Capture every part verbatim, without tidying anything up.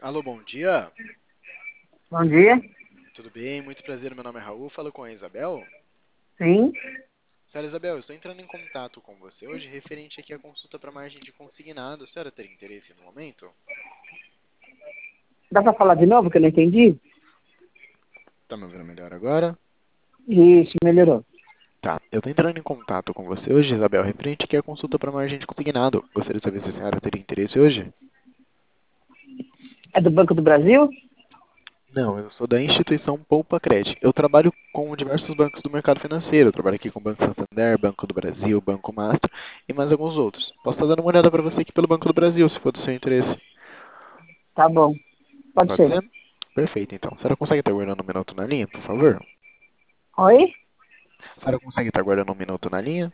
Alô, bom dia. Bom dia. Tudo bem? Muito prazer, meu nome é Raul. Falo com a Isabel. Sim. Senhora Isabel, eu estou entrando em contato com você hoje referente aqui à consulta para margem de consignado. A senhora teria interesse no momento? Dá para falar de novo que eu não entendi? Tá me ouvindo melhor agora? Isso, melhorou. Tá. Eu estou entrando em contato com você hoje, Isabel, referente aqui à consulta para margem de consignado. Gostaria de saber se a senhora teria interesse hoje? É do Banco do Brasil? Não, eu sou da instituição Poupa Cred. Eu trabalho com diversos bancos do mercado financeiro. Eu trabalho aqui com o Banco Santander, Banco do Brasil, Banco Master e mais alguns outros. Posso estar dando uma olhada para você aqui pelo Banco do Brasil, se for do seu interesse. Tá bom. Pode Pode ser. ser? Perfeito, então. A senhora consegue estar aguardando um minuto na linha, por favor? Oi? A senhora consegue estar aguardando um minuto na linha?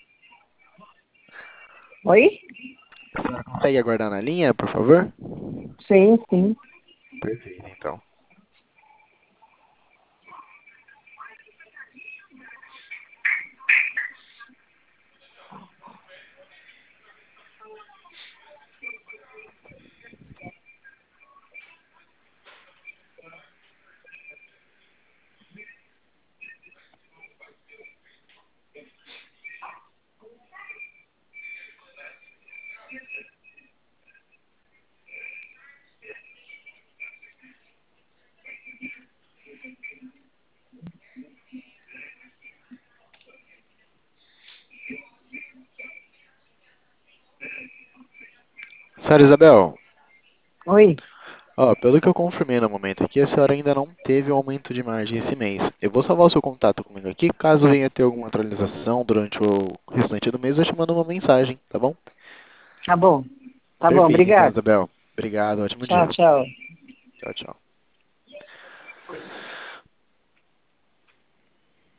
Oi? A senhora consegue aguardar na linha, por favor? Sim, sim. Perfeito, então. Senhora Isabel, Oi? ó, pelo que eu confirmei no momento aqui, a senhora ainda não teve um aumento de margem esse mês. Eu vou salvar o seu contato comigo aqui, caso venha ter alguma atualização durante o restante do mês, eu te mando uma mensagem, tá bom? Tá bom. Tá bom, Perfeito, então, obrigado. Isabel. Obrigado, ótimo Tchau, dia. tchau. Tchau, tchau.